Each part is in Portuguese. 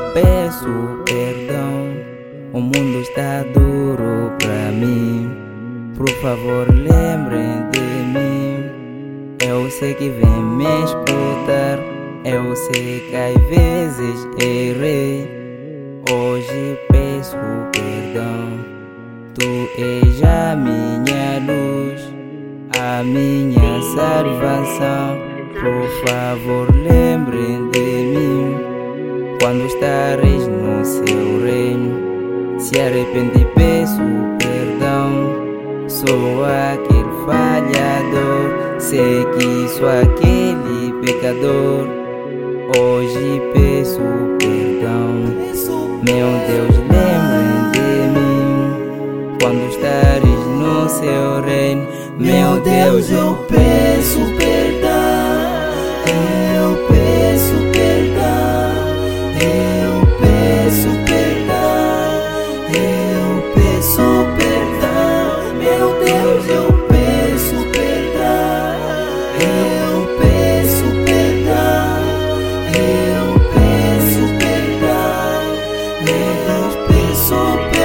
peço perdão. O mundo está duro pra mim. Por favor, lembrem de mim. Eu sei que vem me escutar. Eu sei que às vezes errei. Hoje peço perdão. Tu és a minha luz, a minha salvação. Por favor, lembrem de mim quando estareis no seu reino. Se arrepende, peço perdão. Sou aquele falhador, sei que sou aquele pecador. Hoje peço perdão. Meu Deus, lembrem de mim quando estares no seu reino. Meu Deus, eu peço perdão. Eu peço perdão. Eu peço perdão. Eu peço perdão. Meu Deus, eu peço perdão. Eu peço perdão. Eu peço perdão. Eu peço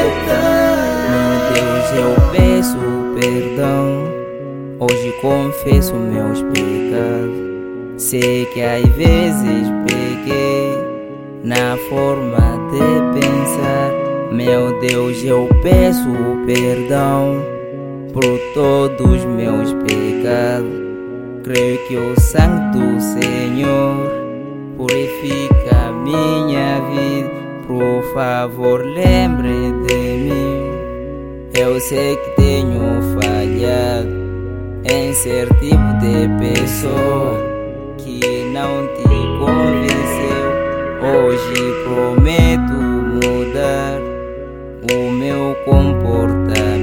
perdão. Meu Deus, eu peço perdão. Hoje confesso meus pecados. Sei que às vezes pequei na forma de pensar. Meu Deus, eu peço perdão por todos meus pecados. Creio que o sangue do Senhor purifica minha vida. Por favor, lembre de mim. Eu sei que tenho falhado em ser tipo de pessoa que não te convenceu. Hoje prometo mudar o meu comportamento.